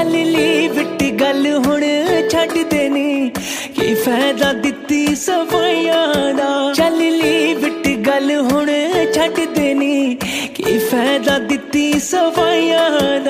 ਚੱਲ ਲੀ ਵਿਟ गल हुण छड्ड देनी की फायदा दित्ती सफाइयां दा चल ली विट गल हुण छड्ड देनी की फायदा दित्ती सफाइयां दा